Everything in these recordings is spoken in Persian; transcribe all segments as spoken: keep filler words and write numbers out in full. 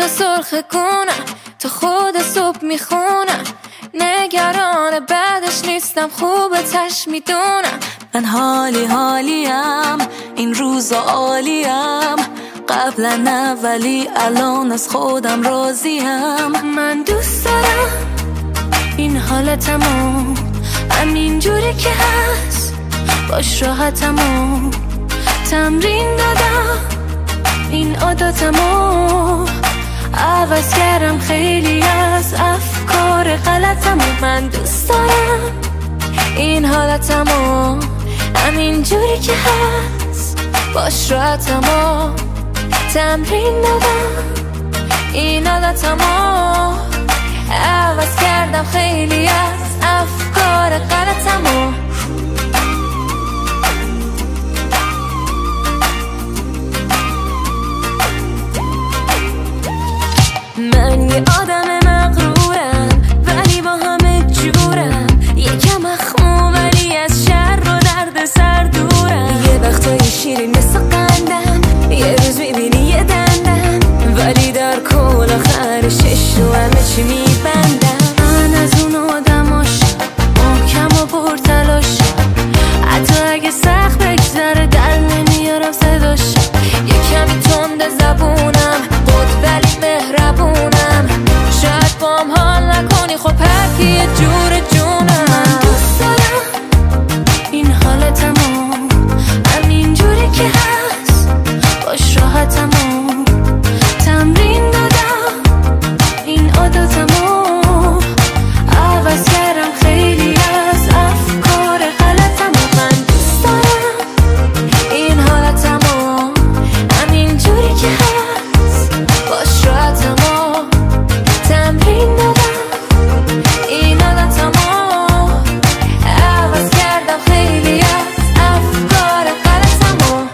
تا سرخ کنم، تا خود صبح میخونم، نگران بعدش نیستم، خوبتش میدونم. من حالی حالیم، این روزا عالیم، قبلا نه ولی الان از خودم راضیم. من دوست دارم این حالتمو، همین جوری که هست، باش راحتمو. تمرین دادم این عادتمو، عوض کردم خیلی از افکار غلطمو. من دوست دارم این حالتمو، همین جوری که هست، باش راحتمو. تمرین دادم این عادتمو، عوض کردم خیلی از افکار غلطمو. من یه آدم مغرورم ولی با همه جورم، یکم مخموم ولی از شر و درد سر دورم. یه وقتای شیرین مثل قندم، یه روز میبینی یه دندم، ولی در کل آخرش تو همه چی میبندم. من از اون آدماش محکم و پرتلاش، حتی اگه سخت بگذره در نمیارم صداش. یه کمی تند زبونم، خود ولی مهربونم، شاید بام حال نکنی، خب هر کی یه جور جونم. من دوست دارم این حالتمو، همین جوری که هست، باش راحتمو. تمرین دادم این عادتمو، عوض کردم خیلی از افکار غلطمو. من دوست دارم این حالتمو، همین جوری که هست، باش راحتمو. تمرین دادم این عادتمو، عوض کردم خیلی از افکار غلطمو.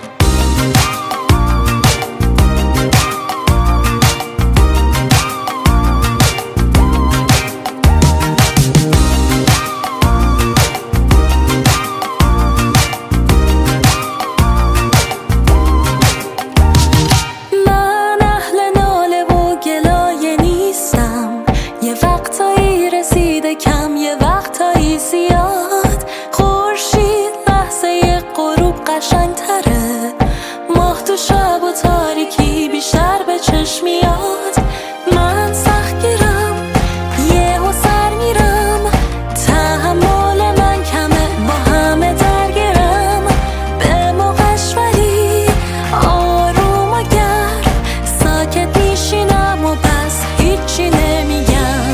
من اهل ناله و گلایه نیستم، یه وقتایی رسیده کم، یه وقتایی زیاد. خورشید لحظه غروب قشنگ‌تره، ماه تو شب و تاریکی بیشتر به چشم میاد. من سختگیرم، یهو سر میرم، تحمل من کمه، با همه درگیرم. به موقعش ولی آروم و گرم، ساکت میشینم و بس هیچی نمیگم.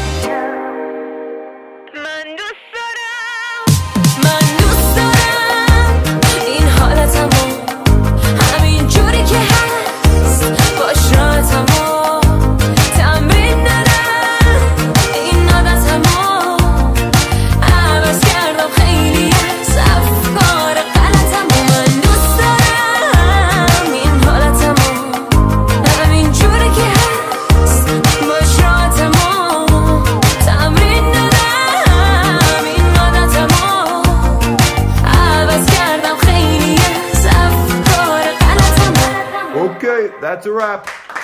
من دوست دارم من دوست دارم این حالتمو، همین جوری که هست، باش راحتمو. تمرین دادم این عادتمو، عوض کردم خیلی از افکار غلطمو. من دوست دارم این حالتمو، همین جوری که هست، باش راحتمو. تمرین دادم این عادتمو، عوض کردم خیلی از افکار غلطمو. Okay, that's a wrap.